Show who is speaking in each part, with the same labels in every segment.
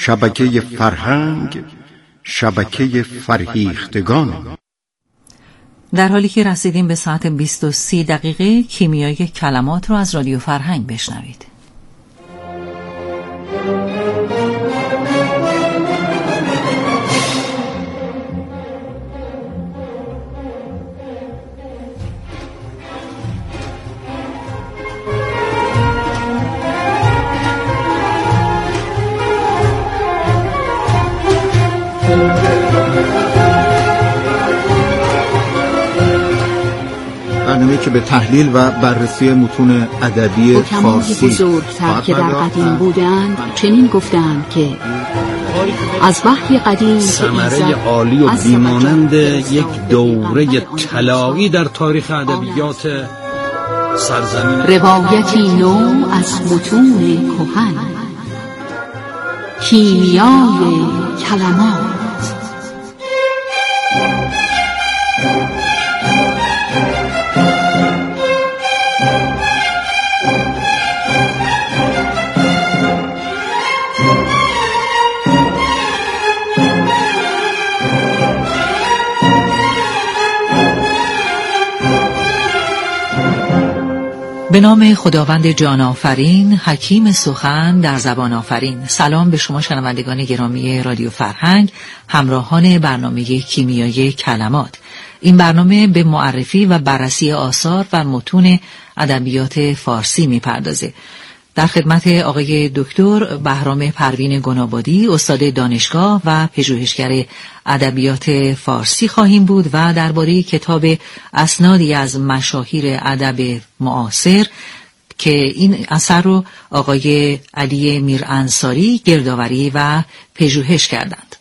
Speaker 1: شبکه فرهنگ، شبکه فرهیختگان.
Speaker 2: در حالی که رسیدیم به ساعت 20:30 دقیقه، کیمیای کلمات رو از رادیو فرهنگ بشنوید.
Speaker 3: برنامه‌ای که به تحلیل و بررسی متون ادبی فارسی
Speaker 4: بزرگتر که در قدیم بودند چنین گفتند که از وحی قدیم
Speaker 5: ثمره عالی و بیمانند یک دوره طلایی در تاریخ ادبیات سرزمین،
Speaker 4: روایتی نو از متون کهن، کیمیای کلمات.
Speaker 2: به نام خداوند جان آفرین، حکیم سخن در زبان آفرین. سلام به شما شنوندگان گرامی رادیو فرهنگ، همراهان برنامه کیمیای کلمات. این برنامه به معرفی و بررسی آثار و متون ادبیات فارسی میپردازه. در خدمت آقای دکتر بهرام پروین گنابادی، استاد دانشگاه و پژوهشگر ادبیات فارسی خواهیم بود و درباره کتاب اسنادی از مشاهیر ادب معاصر که این اثر رو آقای علی میرانصاری گردآوری و پژوهش کردند.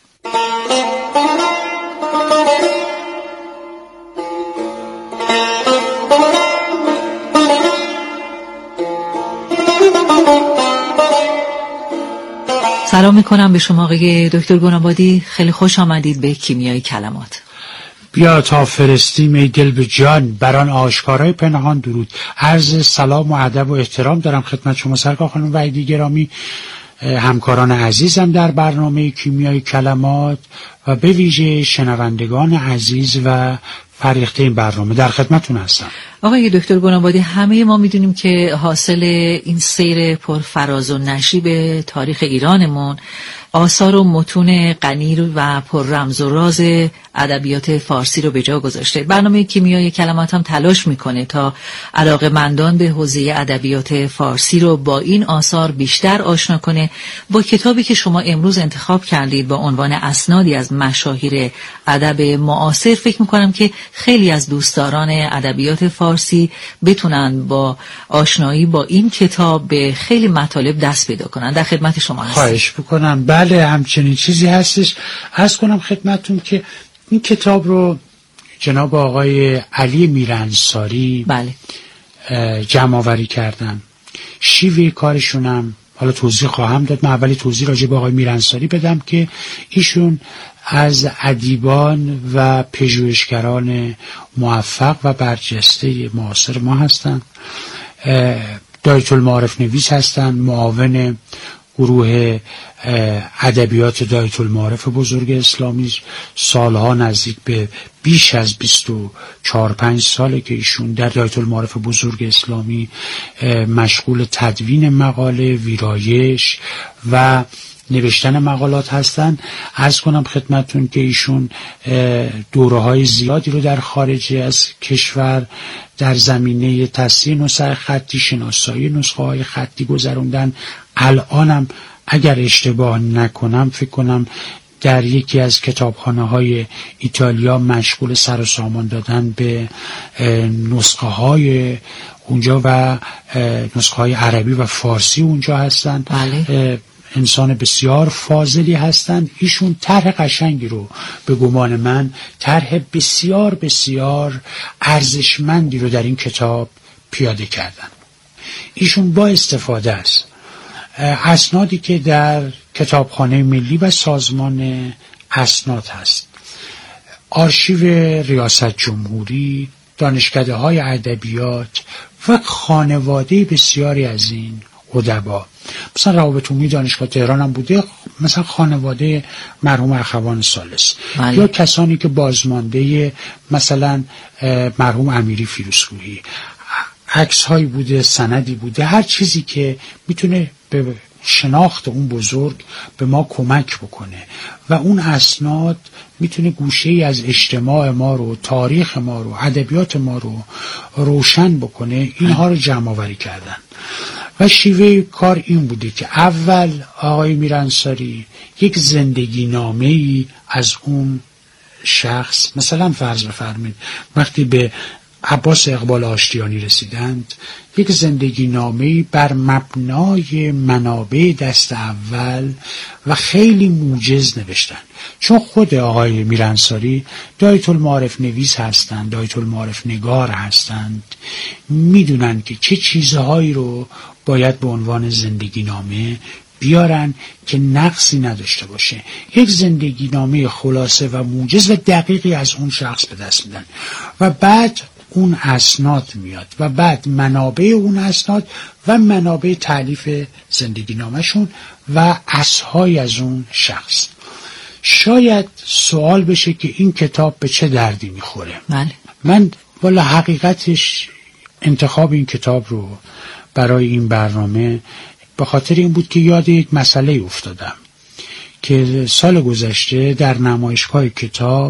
Speaker 2: سلام میکنم به شما آقای دکتر گنابادی، خیلی خوش آمدید به کیمیای کلمات.
Speaker 6: بیا تا فرستیم ای دل به جان، بران آشکارهای پنهان درود. عرض سلام و ادب و احترام دارم خدمت شما سرکار خانم وحیدی گرامی، همکاران عزیزم در برنامه کیمیای کلمات و به ویژه شنوندگان عزیز و فریخته این برنامه. در خدمتون هستم.
Speaker 2: آقای دکتر گنابادی، همه ما میدونیم که حاصل این سیر پرفراز و نشیب تاریخ ایرانمون آثار و متون غنی و پر رمز و راز ادبیات فارسی رو به جا گذاشته. برنامه کیمیای کلمات هم تلاش میکنه تا علاقه‌مندان به حوزه ادبیات فارسی رو با این آثار بیشتر آشنا کنه. با کتابی که شما امروز انتخاب کردید با عنوان اسنادی از مشاهیر ادب معاصر، فکر میکنم که خیلی از دوستداران ادبیات فارسی بتونن با آشنایی با این کتاب به خیلی مطالب دست پیدا کنن. در خدمت شما هستم.
Speaker 6: خواهش بکنم. بله، همچنین چیزی هستش. عرض کنم خدمتون که این کتاب رو جناب آقای علی میرانصاری جمع آوری کردن. شیوه کارشونم حالا توضیح خواهم داد. من اولی توضیح راجع به آقای میرانصاری بدم که ایشون از ادیبان و پژوهشگران موفق و برجسته معاصر ما هستند. دایره المعارف نویس هستند، معاون گروه ادبیات دایره المعارف بزرگ اسلامی. سالها نزدیک به بیش از 24-25 ساله که ایشون در دایره المعارف بزرگ اسلامی مشغول تدوین مقاله، ویرایش و نوشتن مقالات هستن. عرض کنم خدمتون که ایشون دوره‌های زیادی رو در خارج از کشور در زمینه تصحیح نسخ خطی، شناسایی نسخه‌های خطی گذروندن. الانم اگر اشتباه نکنم فکر کنم در یکی از کتابخانه‌های ایتالیا مشغول سر و سامان دادن به نسخه‌های اونجا و نسخه‌های عربی و فارسی اونجا هستن.
Speaker 2: بله.
Speaker 6: انسان بسیار فاضلی هستند. ایشون طرح قشنگی رو به گمان من، طرح بسیار بسیار ارزشمندی رو در این کتاب پیاده کردن. ایشون با استفاده از اسنادی که در کتابخانه ملی و سازمان اسناد هست، آرشیو ریاست جمهوری، دانشکده‌های ادبیات و خانواده بسیاری از این ادبا. مثلا روابط عمومی دانشگاه تهران هم بوده، مثلا خانواده مرحوم اخوان ثالث، یا کسانی که بازمانده مثلا مرحوم امیری فیروزکوهی، عکس هایی بوده، سندی بوده، هر چیزی که میتونه به شناخت اون بزرگ به ما کمک بکنه و اون اسناد میتونه گوشه‌ای از اجتماع ما رو، تاریخ ما رو، ادبیات ما رو روشن بکنه، اینها رو جمع آوری کردن. و شیوه کار این بوده که اول آقای میرانساری یک زندگی نامه‌ای از اون شخص، مثلا فرض بفرمایید وقتی به عباس اقبال آشتیانی رسیدند، یک زندگی نامه‌ای بر مبنای منابع دست اول و خیلی موجز نوشتن. چون خود آقای میرانساری دایت المعارف نویس هستند، دایت المعارف نگار هستند، میدونن که چه چیزهایی رو باید به عنوان زندگی نامه بیارن که نقصی نداشته باشه. یک زندگی نامه خلاصه و موجز و دقیقی از اون شخص به دست میدن و بعد اون اسناد میاد و بعد منابع اون اسناد و منابع تالیف زندگی نامشون و اسهای از اون شخص. شاید سوال بشه که این کتاب به چه دردی میخوره.
Speaker 2: بله.
Speaker 6: من والا حقیقتش انتخاب این کتاب رو برای این برنامه به خاطر این بود که یاد یک مسئله افتادم که سال گذشته در نمایشگاه کتاب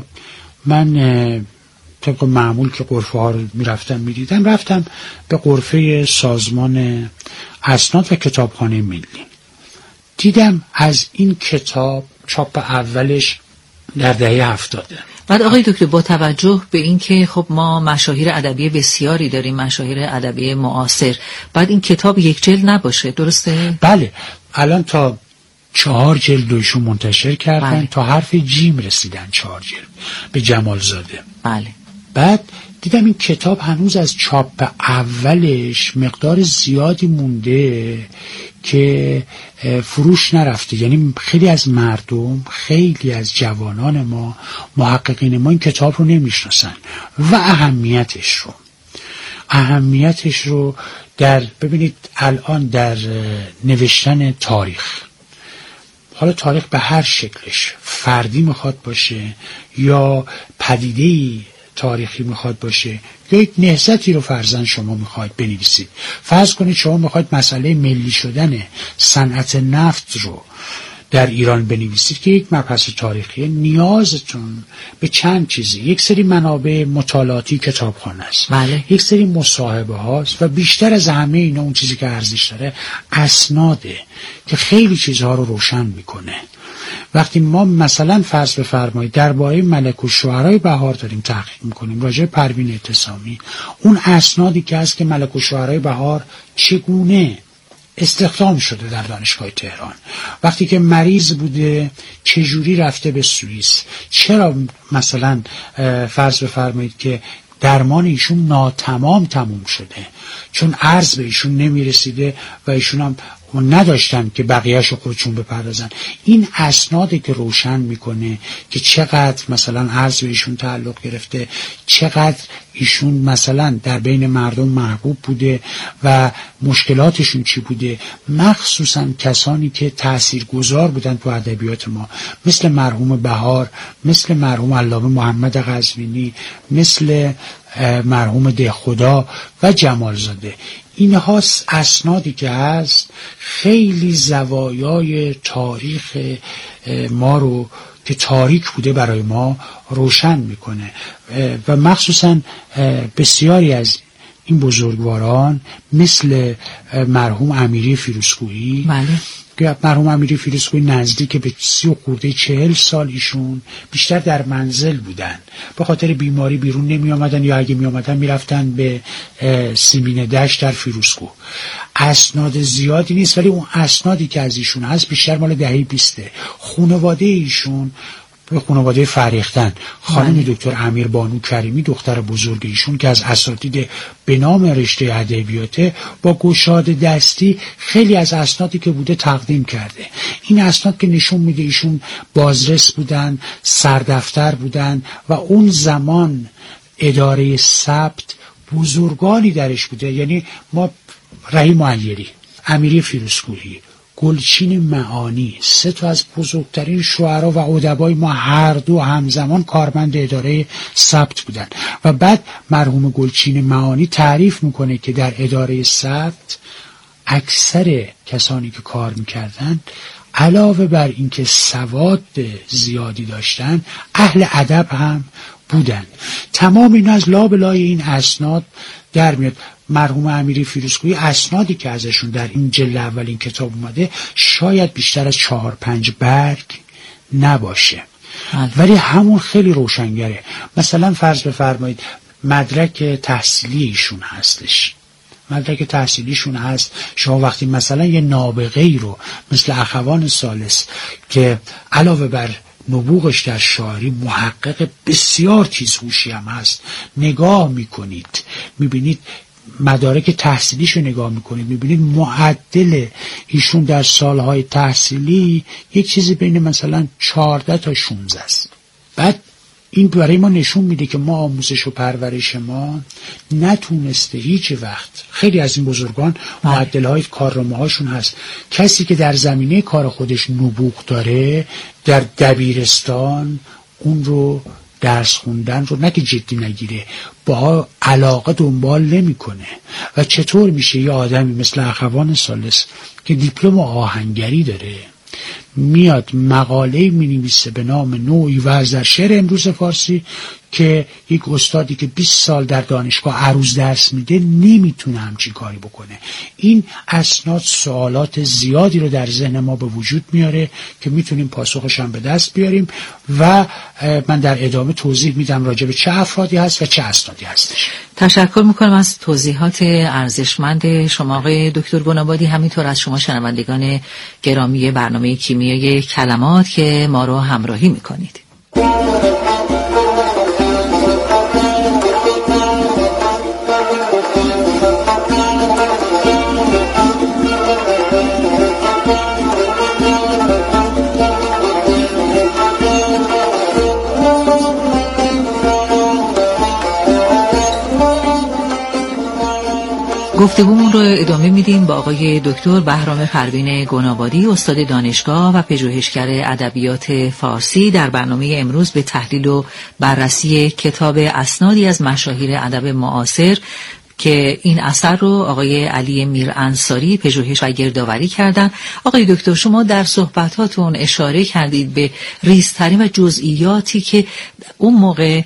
Speaker 6: من طبق معمول که غرفه ها رو میرفتم رفتم به غرفه سازمان اسناد و کتابخانه ملی. دیدم از این کتاب چاپ اولش در دهه 70.
Speaker 2: بعد آقای دکتر با توجه به این که خب ما مشاهیر ادبی بسیاری داریم، مشاهیر ادبی معاصر، بعد این کتاب یک جلد نباشه، درسته؟
Speaker 6: بله، الان تا 4 جلد ایشون منتشر کردن.
Speaker 2: بله.
Speaker 6: تا حرف جیم رسیدن 4 جلد به جمالزاده.
Speaker 2: بله.
Speaker 6: بعد دیدم این کتاب هنوز از چاپ اولش مقدار زیادی مونده که فروش نرفته. یعنی خیلی از مردم، خیلی از جوانان ما، محققین ما این کتاب رو نمیشناسن و اهمیتش رو ببینید الان در نوشتن تاریخ، حالا تاریخ به هر شکلش، فردی میخواد باشه یا پدیده‌ای تاریخی میخواد باشه یا یک نهضتی رو فرضاً شما میخواید بنویسید. فرض کنید شما میخواید مسئله ملی شدن صنعت نفت رو در ایران بنویسید که یک مبحث تاریخی، نیازتون به چند چیزی، یک سری منابع مطالعاتی کتابخانه است،
Speaker 2: بله.
Speaker 6: یک سری مصاحبه هاست و بیشتر از همه اینا اون چیزی که ارزش داره اسناده که خیلی چیزها رو روشن میکنه. وقتی ما مثلا فرض بفرمایید درباره ملک الشعرای بهار داریم تحقیق میکنیم، راجع به پروین اعتصامی، اون اسنادی که هست که ملک الشعرای بهار چگونه استخدام شده در دانشگاه تهران، وقتی که مریض بوده چجوری رفته به سوئیس، چرا مثلا فرض بفرمایید که درمان ایشون تموم شده چون عرض به ایشون نمیرسیده و ایشون هم نداشتن که بقیه‌شو خودشون بپردازن. این اسنادی که روشن میکنه که چقدر مثلا عرض به ایشون تعلق گرفته، چقدر ایشون مثلا در بین مردم محبوب بوده و مشکلاتشون چی بوده، مخصوصا کسانی که تاثیرگذار بودن تو ادبیات ما، مثل مرحوم بهار، مثل مرحوم علامه محمد قزوینی، مثل مرحوم دهخدا و جمالزاده. اینها اسنادی که هست خیلی زوایای تاریخ ما رو که تاریک بوده برای ما روشن میکنه و مخصوصا بسیاری از این بزرگواران مثل مرحوم امیری فیروزکوهی،
Speaker 2: بله.
Speaker 6: که مرحوم امیری فیروزکوهی نزدیک به 40 سال ایشون بیشتر در منزل بودن، به خاطر بیماری بیرون نمی آمدن یا اگه می آمدن می رفتن به سیمین دشت در فیروزکوه. اسناد زیادی نیست ولی اون اسنادی که از ایشون هست بیشتر مال دهه 20. خانواده ایشون به خانواده فریختن، خانم دکتر امیر بانو کریمی دختر بزرگ ایشون که از اساتید به نام رشته ادبیات، با گشاده دستی خیلی از اسنادی که بوده تقدیم کرده. این اسناد که نشون میده ایشون بازرس بودن، سردفتر بودن و اون زمان اداره ثبت بزرگانی درش بوده. یعنی ما رحیم معیری امیری فیروزکوهی، گلچین معانی، 3 تا از بزرگترین شعرا و ادبای ما هر دو همزمان کارمند اداره ثبت بودن. و بعد مرحوم گلچین معانی تعریف میکنه که در اداره ثبت اکثر کسانی که کار میکردن علاوه بر اینکه سواد زیادی داشتن اهل ادب هم بودن. تمام این از لابلای این اسناد در میاد. مرحوم امیری فیروزکوهی اسنادی که ازشون در این جلد اول این کتاب اومده شاید بیشتر از 4-5 برگ نباشه، ولی همون خیلی روشنگره. مثلا فرض بفرمایید مدرک تحصیلی ایشون هستش، مدرک تحصیلیشون هست. شما وقتی مثلا یه نابغه‌ای رو مثل اخوان ثالث که علاوه بر نبوغش در شاعری محقق بسیار تیزهوشی هم هست نگاه میکنید، میبینید مدارک تحصیلیشو نگاه میکنید، میبینید معدل ایشون در سالهای تحصیلی یک چیزی بین مثلا 14 تا 16 است. بعد این برای ما نشون میده که ما آموزش و پرورش ما نتونسته هیچ وقت. خیلی از این بزرگان معدل‌های کارنامه‌هاشون هست. کسی که در زمینه کار خودش نبوغ داره در دبیرستان اون رو درس خوندن رو نه که جدی نگیره، با علاقه دنبال نمیکنه. و چطور میشه یه آدمی مثل اخوان ثالث که دیپلم آهنگری داره میاد مقاله مینویسه به نام نوعی وعظ در شعر امروز فارسی که یک استادی که 20 سال در دانشگاه عروض درس میده نمیتونه همچین کاری بکنه؟ این اسناد سوالات زیادی رو در ذهن ما به وجود میاره که میتونیم پاسخش هم به دست بیاریم و من در ادامه توضیح میدم راجع به چه افرادی هست و چه اسنادی هستش.
Speaker 2: تشکر میکنم از توضیحات ارزشمند شما آقای دکتر گنابادی، همینطور از شما شنوندگان گرامی برنامه کیمیای کلمات که ما رو همراهی میکنید. گفتگومون رو ادامه میدیم با آقای دکتر بهرام پروین گنابادی، استاد دانشگاه و پژوهشگر ادبیات فارسی، در برنامه امروز به تحلیل و بررسی کتاب اسنادی از مشاهیر ادب معاصر که این اثر رو آقای علی میرانصاری پژوهش و گردآوری کردن. آقای دکتر، شما در صحبتاتون اشاره کردید به ریزترین و جزئیاتی که اون موقع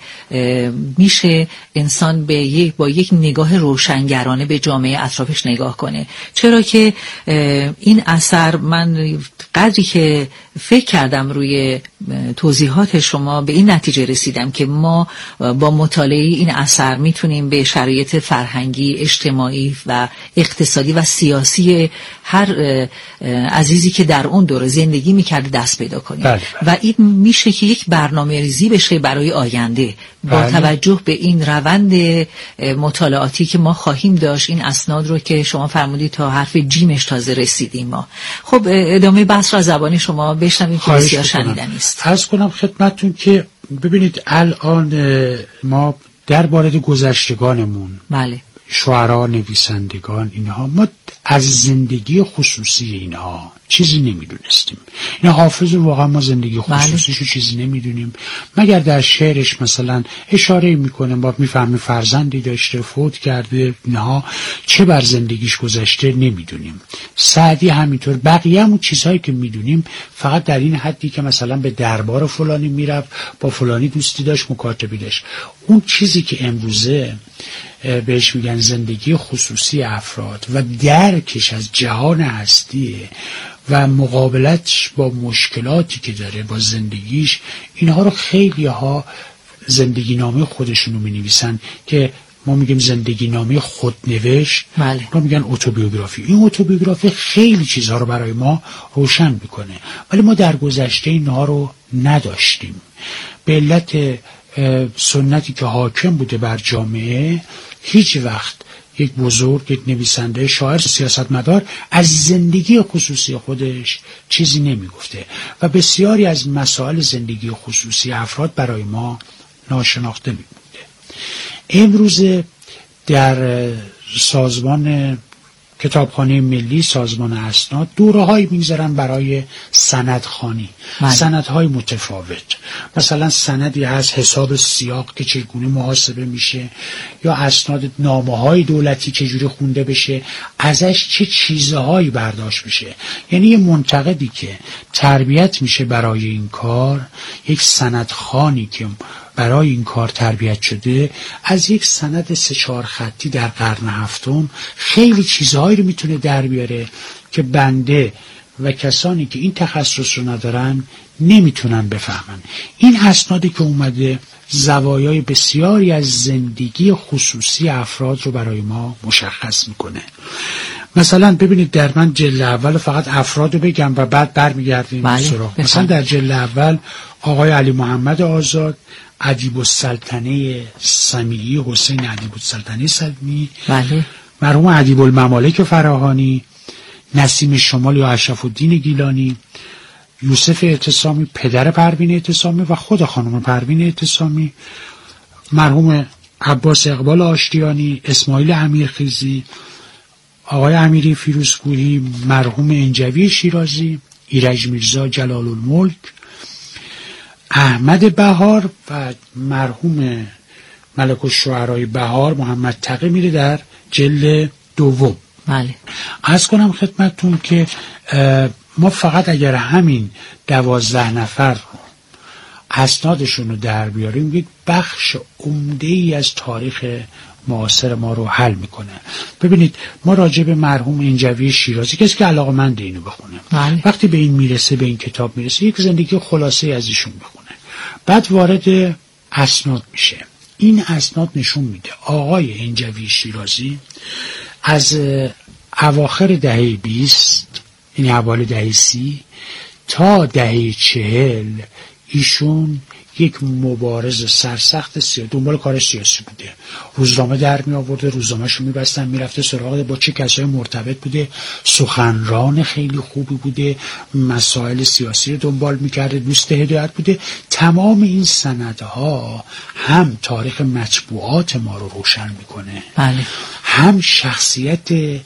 Speaker 2: میشه انسان با یک نگاه روشنگرانه به جامعه اطرافش نگاه کنه. چرا که این اثر، من قدری که فکر کردم روی توضیحات شما به این نتیجه رسیدم که ما با مطالعه این اثر میتونیم به شرایط فرهنگی، اجتماعی و اقتصادی و سیاسی هر عزیزی که در اون دوره زندگی میکرده دست پیدا کنیم. و این میشه که یک برنامه ریزی بشه برای آینده با توجه به این روند مطالعاتی که ما خواهیم داشت. این اسناد رو که شما فرمودید تا حرف جیمش تازه رسیدیم ما. خب ادامه بحث را زبان شما بشنویم که بسیار شنیدنی است.
Speaker 6: عرض کنم خدمتتون که ببینید الان ما در باره گذشتگانمون،
Speaker 2: بله،
Speaker 6: شعرا، نویسندگان، اینها ما از زندگی خصوصی اینها چیزی نمیدونستیم. این حافظ واقعا ما زندگی خصوصیشو چیزی نمیدونیم مگر در شعرش مثلا اشاره میکنه با میفهمه فرزندی داشته فوت کرده، اینها چه بر زندگیش گذشته نمیدونیم. سعدی همینطور. بقیه همون چیزهایی که میدونیم فقط در این حدی که مثلا به دربار فلانی میرفت، با فلانی دوستی داشت، مکاتبی داشت. اون چیزی که امروزه بهش میگن زندگی خصوصی افراد و درکش از جهان هستیه و مقابلتش با مشکلاتی که داره با زندگیش، اینها رو خیلی ها زندگی نامه خودشونو می نویسن که ما میگیم زندگی نامه خودنوشت،
Speaker 2: بله.
Speaker 6: ما میگن اتوبیوگرافی. این اتوبیوگرافی خیلی چیزها رو برای ما روشن میکنه، ولی ما در گذشته اینها رو نداشتیم به علت سنتی که حاکم بوده بر جامعه. هیچ وقت یک بزرگ، یک نویسنده، شاعر، سیاستمدار از زندگی خصوصی خودش چیزی نمیگفته و بسیاری از مسائل زندگی خصوصی افراد برای ما ناشناخته میمونده. امروز در سازمان کتابخانه ملی، سازمان اسناد دوره‌هایی می‌گذارن برای سندخوانی، سندهای متفاوت. مثلا سندی از حساب سیاق که چگونه محاسبه میشه، یا اسناد نامه‌های دولتی چجوری خونده بشه، ازش چه چیزهایی برداشت بشه. یعنی یه منتقدی که تربیت میشه برای این کار، یک سندخوانی که برای این کار تربیت شده، از یک سند 3-4 خطی در قرن هفتم خیلی چیزهایی رو میتونه در بیاره که بنده و کسانی که این تخصص رو ندارن نمیتونن بفهمن. این اسنادی که اومده زوایای بسیاری از زندگی خصوصی افراد رو برای ما مشخص میکنه. مثلا ببینید در من جلد اول فقط افراد رو بگم و بعد برمیگردیم سراغ. مثلا در جلد اول آقای علی محمد آزاد، ادیب السلطنه سمیعی، حسین ادیب السلطنه سمیعی، مرحوم ادیب الممالک فراهانی، نسیم شمال یا اشرف الدین گیلانی، یوسف اعتصامی پدر پروین اعتصامی و خود خانم پروین اعتصامی، مرحوم عباس اقبال آشتیانی، اسماعیل امیرخیزی، آقای امیری فیروزکوهی، مرحوم انجوی شیرازی، ایرج میرزا جلال الملک، احمد بهار و مرحوم ملک الشعرای بهار محمد تقی میره در جلد دوم.
Speaker 2: بله.
Speaker 6: عرض کنم خدمتتون که ما فقط اگر همین 12 نفر اسنادشون رو در بیاریم یک بخش عمده‌ای از تاریخ معاصر ما رو حل میکنه. ببینید ما راجع به مرحوم انجوی شیرازی، کسی که علاقه‌مند اینو بخونه، وقتی به این میرسه، به این کتاب میرسه، یک زندگی خلاصه از ایشون بخونه، بعد وارد اسناد میشه. این اسناد نشون میده آقای انجوی شیرازی از اواخر دهه 20، یعنی حوالی دهه 30 تا دهه 40 ایشون یک مبارز سرسخت دنبال کار سیاسی بوده. روزنامه در می آورده، روزنامه‌شو می‌بستن، میرفته سراغ با چه کسای مرتبط بوده، سخنران خیلی خوبی بوده، مسائل سیاسی رو دنبال می‌کرده، دوست هدایت بوده. تمام این سندها هم تاریخ مطبوعات ما رو روشن می‌کنه، هم شخصیت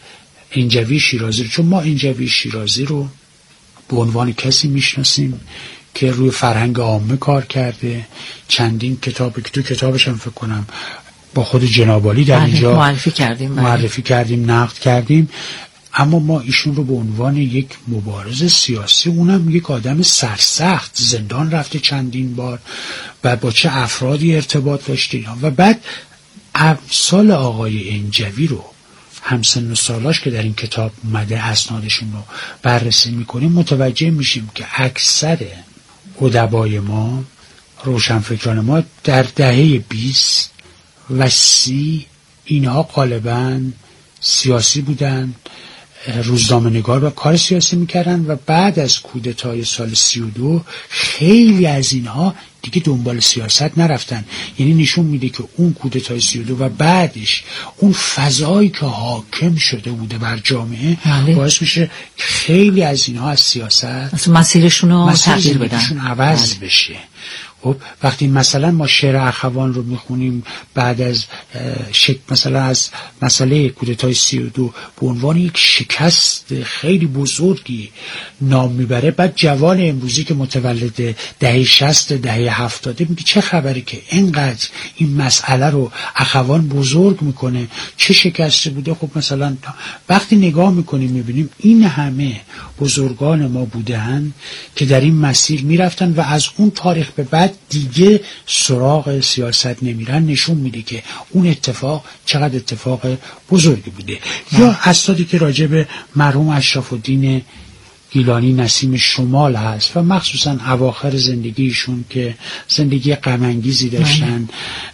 Speaker 6: انجوی شیرازی رو، چون ما انجوی شیرازی رو به عنوان کسی میشناسیم که روی فرهنگ عامه کار کرده. چندین کتاب، تو کتابش هم فکر کنم با خود جناب عالی در اینجا معرفی کردیم، نقد کردیم. اما ما ایشون رو به عنوان یک مبارز سیاسی، اونم یک آدم سرسخت، زندان رفته چندین بار و با چه افرادی ارتباط داشته، و بعد امثال آقای انجوی رو همسن و سالاش که در این کتاب اومده اسنادشون رو بررسی میکنیم، متوجه میشیم که اکثر ادبای ما، روشنفکران ما در دهه 20 و 30 اینها غالباً سیاسی بودن، روزنامه نگار و کار سیاسی میکردن، و بعد از کودتای سال 32 خیلی از اینها دیگه دنبال سیاست نرفتن. یعنی نشون میده که اون کودتای 32 و بعدش اون فضایی که حاکم شده بوده بر جامعه باعث میشه خیلی از اینها از سیاست
Speaker 2: مسیرشون رو تغییر بدن،
Speaker 6: عوض بشه. خب وقتی مثلا ما شعر اخوان رو میخونیم بعد از مثلا از مسئله کودتای 32 به عنوان یک شکست خیلی بزرگی نام میبره، بعد جوان امروزی که متولد دهه 60 دهه 70 میگه چه خبره که اینقدر این مسئله رو اخوان بزرگ میکنه، چه شکستی بوده. خب مثلا وقتی نگاه میکنیم میبینیم این همه بزرگان ما بودن که در این مسیر میرفتن و از اون تاریخ به بعد دیگه سراغ سیاست نمیرن. نشون میده که اون اتفاق چقدر اتفاق بزرگی بوده. یا اسنادی که راجع به مرحوم اشرف الدین گیلانی نسیم شمال هست و مخصوصا اواخر زندگیشون که زندگی غم‌انگیزی داشتن،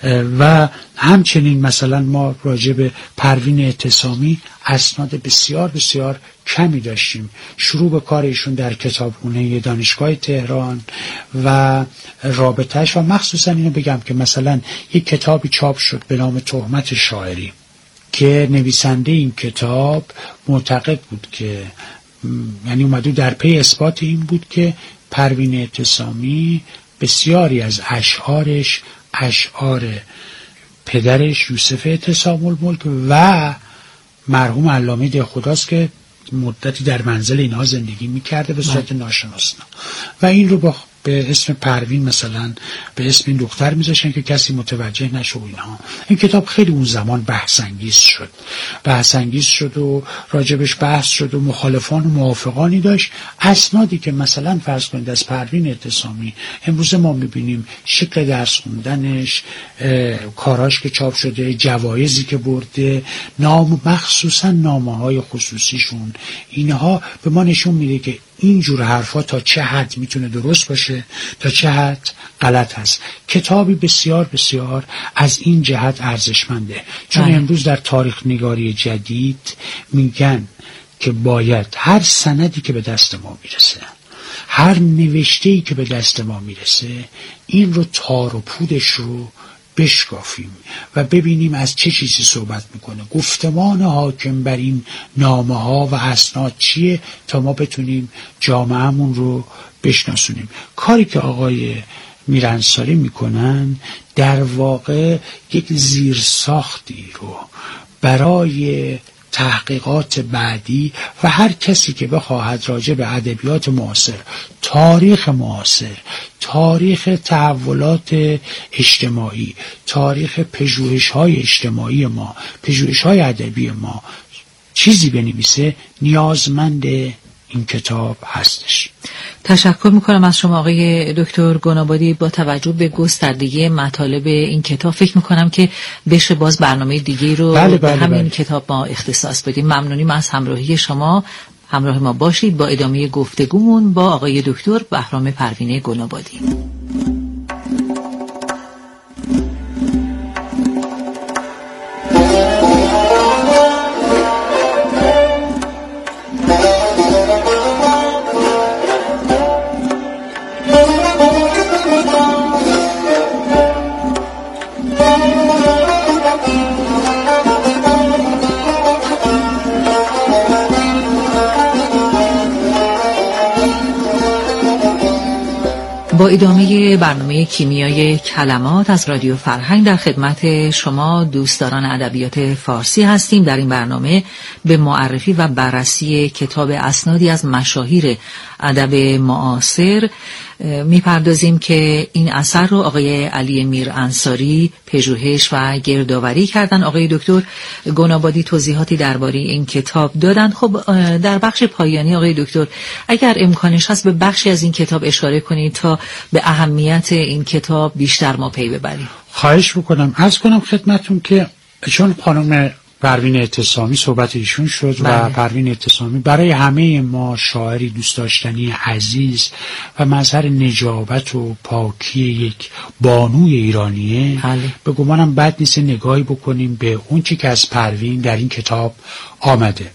Speaker 6: و همچنین مثلا ما راجع به پروین اعتصامی اسناد بسیار بسیار کمی داشتیم. شروع به کارشون در کتابخونه دانشگاه تهران و رابطهش، و مخصوصا اینو بگم که مثلا یک کتابی چاپ شد به نام تهمت شاعری که نویسنده این کتاب معتقد بود که، یعنی اومده در پی اثبات این بود که پروین اعتصامی بسیاری از اشعارش اشعار پدرش یوسف اعتصام الملک و مرحوم علامه دهخداست که مدتی در منزل اینها زندگی میکرده به صورت ناشناسنا و این رو به اسم پروین مثلا به اسم این دختر میذاشتن که کسی متوجه نشه و اینها. این کتاب خیلی اون زمان بحث انگیز شد و راجبش بحث شد و مخالفان و موافقانی داشت. اسنادی که مثلا فرض کنید از پروین اعتصامی امروز ما میبینیم، شکل درس خوندنش، کاراش که چاپ شده، جوایزی که برده، مخصوصا نامه‌های خصوصیشون، اینها به ما نشون میده که اینجور حرفا تا چه حد میتونه درست باشه، تا چه حد غلط هست. کتابی بسیار بسیار از این جهت ارزشمنده، چون امروز در تاریخ نگاری جدید میگن که باید هر سندی که به دست ما میرسه، هر نوشته‌ای که به دست ما میرسه، این رو تار و پودش رو بشکافیم و ببینیم از چه چیزی صحبت میکنه، گفتمان حاکم بر این نامه ها و اسناد چیه، تا ما بتونیم جامعهمون رو بشناسونیم. کاری که آقای میرانساری میکنن در واقع یک زیرساختی رو برای تحقیقات بعدی و هر کسی که بخواهد راجع به ادبیات معاصر، تاریخ معاصر، تاریخ تحولات اجتماعی، تاریخ پژوهش‌های اجتماعی ما، پژوهش‌های ادبی ما چیزی بنویسه، نیازمند این کتاب هستش.
Speaker 2: تشکر میکنم از شما آقای دکتر گنابادی. با توجه به گستردگی مطالب این کتاب فکر میکنم که بشه باز برنامه دیگه رو به همین کتاب ما اختصاص بدیم. ممنونیم از همراهی شما. همراه ما باشید با ادامه گفتگومون با آقای دکتر بهرام پروین گنابادی. با ادامه برنامه کیمیای کلمات از رادیو فرهنگ در خدمت شما دوستداران ادبیات فارسی هستیم. در این برنامه به معرفی و بررسی کتاب اسنادی از مشاهیر ادب معاصر میپردازیم که این اثر رو آقای علی میرانصاری پژوهش و گردآوری کردن. آقای دکتر گنابادی توضیحاتی درباره این کتاب دادن. خب در بخش پایانی آقای دکتر اگر امکانش هست به بخشی از این کتاب اشاره کنید تا به اهمیت این کتاب بیشتر ما پی ببریم.
Speaker 6: خواهش میکنم. عرض کنم خدمتتون که چون خانم پروین اعتصامی صحبت ایشون شد و پروین اعتصامی برای همه ما شاعری دوست داشتنی عزیز و مظهر نجابت و پاکی یک بانوی ایرانیه، به گمانم بد نیست نگاهی بکنیم به اون چی که از پروین در این کتاب آمده.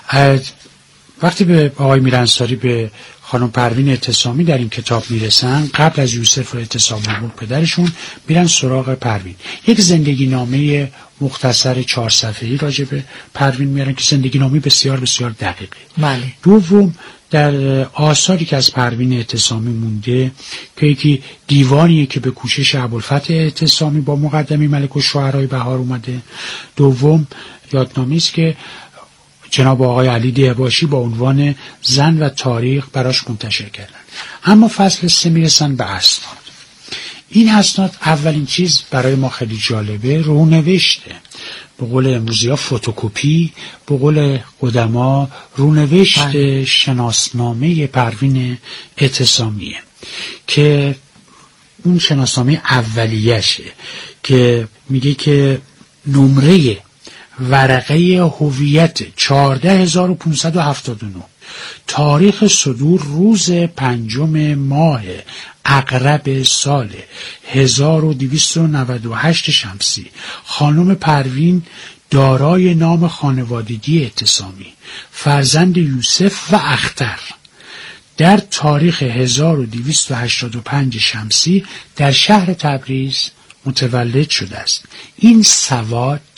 Speaker 6: وقتی به آقای میرانصاری به خانم پروین اعتصامی در این کتاب میرسن، قبل از یوسف اعتصامی پدرشون میرن سراغ پروین. یک زندگی نامه مختصر 4 صفحه‌ای راجع به پروین میارن که زندگی نامه بسیار بسیار دقیقه.
Speaker 2: بله.
Speaker 6: دوم در آثاری که از پروین اعتصامی مونده که یکی دیوانیه که به کوشش ابوالفتح اعتصامی با مقدمه ملک الشعرای بهار اومده. دوم یادنامه‌ای است که جناب آقای علی دهباشی با عنوان زن و تاریخ براش منتشر کردن. اما فصل 3 میرسن به اسناد. این اسناد اولین چیز برای ما خیلی جالبه رونوشته، به قول امروزی ها فتوکپی، به قول قدما رونوشت شناسنامه پروین اعتصامیه که اون شناسنامه اولیشه که میگه که نمره ورقه هویت 14579، تاریخ صدور روز 5 ماه عقرب سال 1298 شمسی، خانم پروین دارای نام خانوادگی اعتصامی، فرزند یوسف و اختر، در تاریخ 1285 شمسی در شهر تبریز متولد شده است. این سواد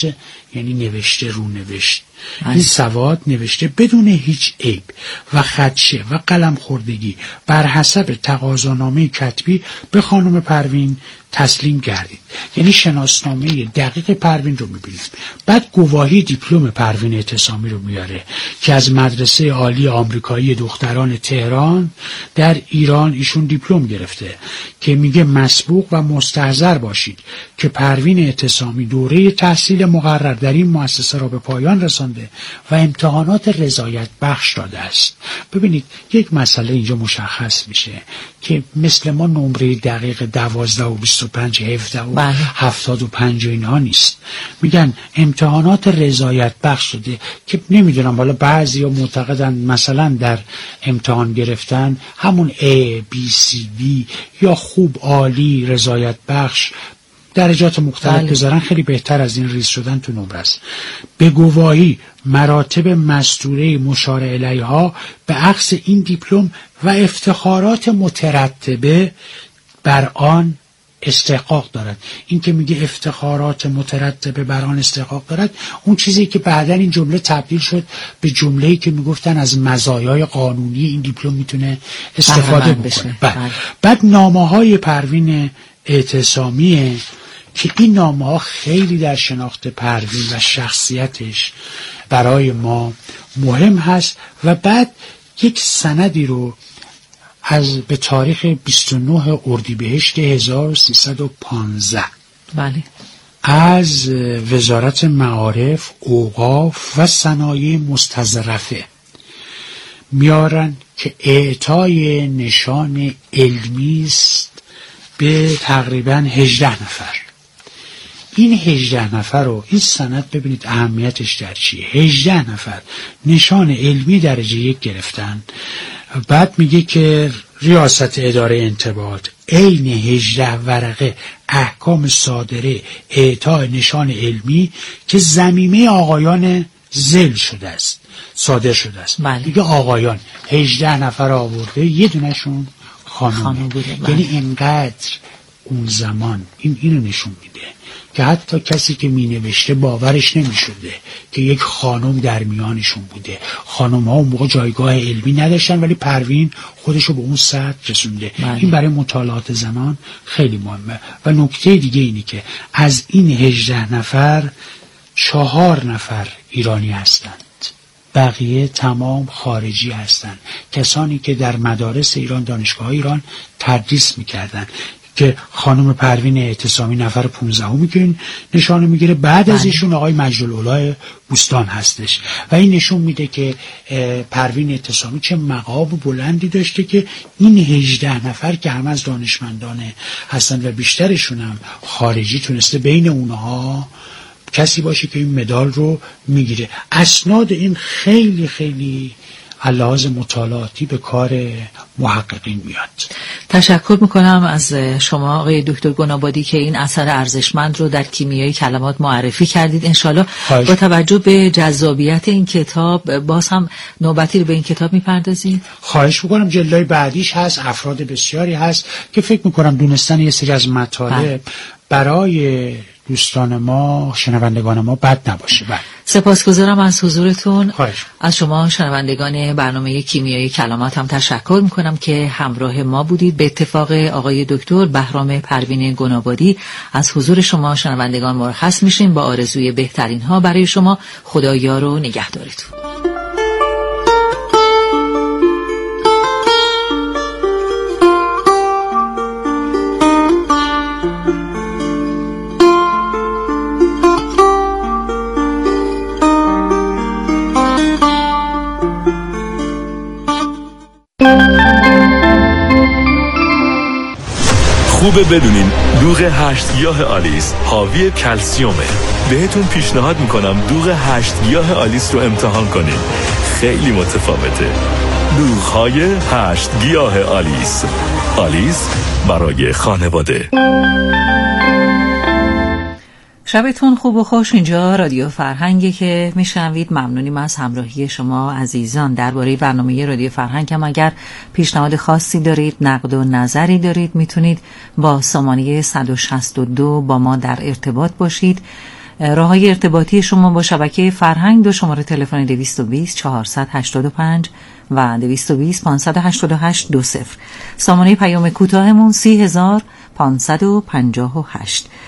Speaker 6: یعنی نوشته رو نوشت. این سواد نوشته بدون هیچ عیب و خدشه و قلم خوردگی بر حسب تقاضانامه کتبی به خانم پروین تسلیم گردید. یعنی شناسنامه دقیق پروین رو میبینیم. بعد گواهی دیپلم پروین اعتصامی رو میاره که از مدرسه عالی آمریکایی دختران تهران در ایران ایشون دیپلم گرفته که میگه مسبوق و مستحضر باشید که پروین اعتصامی دوره تحصیل مقرر در این مؤسسه را به پایان رسانده و امتحانات رضایت بخش داده است. ببینید یک مسئله اینجا مشخص میشه که مثل ما نمره دقیق 12 و 25 17 و 75 اینها نیست. میگن امتحانات رضایت بخش شده که نمیدونم والا بعضیا معتقدن مثلا در امتحان گرفتن همون A B C D یا خوب عالی رضایت بخش درجات مختلف بذارن خیلی بهتر از این ریز شدن تو نمره است. به گواهی مراتب مستوره مشار الیها به اخذ این دیپلم و افتخارات مترتبه بر آن استحقاق دارد. این که میگه افتخارات مترتبه بر آن استحقاق دارد، اون چیزی که بعداً این جمله تبدیل شد به جمله‌ای که میگفتن از مزایای قانونی این دیپلم میتونه استفاده بکنه. بعد نامه‌های پروین اعتصامیه که این نامه‌ها خیلی در شناخت پروین و شخصیتش برای ما مهم هست. و بعد یک سندی رو به تاریخ 29 اردیبهشت 1315 از وزارت معارف، اوقاف و صنایع مستظرفه میارن که اعطای نشان علمی است به تقریبا 18 نفر. این 18 نفر رو این سند ببینید اهمیتش در چیه. 18 نفر نشان علمی درجه 1 گرفتن. بعد میگه که ریاست اداره انضباط عین 18 ورقه احکام صادره اعطای نشان علمی که ضمیمه آقایان ذیل شده است صادر شده است. میگه آقایان 18 نفر آورده، یه دونشون خانم بوده. یعنی اینقدر اون زمان اینو نشون میده که حتی کسی که می نوشته باورش نمی شده که یک خانم در میانشون بوده. خانم ها اون موقع جایگاه علمی نداشتن ولی پروین خودشو به اون سطح رسونده. این برای مطالعات زنان خیلی مهمه. و نکته دیگه اینی که از این 18 نفر 4 نفر ایرانی هستند، بقیه تمام خارجی هستند، کسانی که در مدارس ایران، دانشگاه ایران تدریس میکردن. که خانم پروین اعتصامی نفر 15 که این نشانه میگیره. بعد از ایشون آقای مجدالعلی بوستان هستش و این نشون میده که پروین اعتصامی چه مقام بلندی داشته که این 18 نفر که هم از دانشمندان هستن و بیشترشون هم خارجی تونسته بین اونها کسی باشه که این مدال رو میگیره. اسناد این خیلی خیلی لحاظ مطالعاتی به کار محققین میاد.
Speaker 2: تشکر میکنم از شما آقای دکتر گنابادی که این اثر ارزشمند رو در کیمیای کلمات معرفی کردید. انشالله با توجه به جذابیت این کتاب باز هم نوبتی رو به این کتاب میپردازید.
Speaker 6: خواهش میکنم. جلدهای بعدیش هست، افراد بسیاری هست که فکر میکنم دونستن یه سری از مطالب برای دوستان ما، شنوندگان ما بد نباشه.
Speaker 2: سپاسگزارم از حضورتون. از شما شنوندگان برنامه کیمیای کلمات هم تشکر میکنم که همراه ما بودید. به اتفاق آقای دکتر بهرام پروین گنابادی از حضور شما شنوندگان مرخص میشیم با آرزوی بهترین ها برای شما. خدایا رو نگهدارتون.
Speaker 7: خوبه بدونین دوغ 8 گیاه آلیس حاوی کلسیومه. بهتون پیشنهاد میکنم دوغ 8 گیاه آلیس رو امتحان کنین. خیلی متفاوته. دوغ‌های 8 گیاه آلیس. آلیس برای خانواده.
Speaker 2: شبتون خوب و خوش. اینجا رادیو فرهنگه که میشنوید. ممنونیم از همراهی شما عزیزان. درباره برنامه رادیو فرهنگ هم اگر پیشنهاد خاصی دارید، نقد و نظری دارید، میتونید با سامانه 162 با ما در ارتباط باشید. راههای ارتباطی شما با شبکه فرهنگ: 2 شماره تلفن 220 485 و 220 588 20. سامانه پیام کوتاهمون 30558.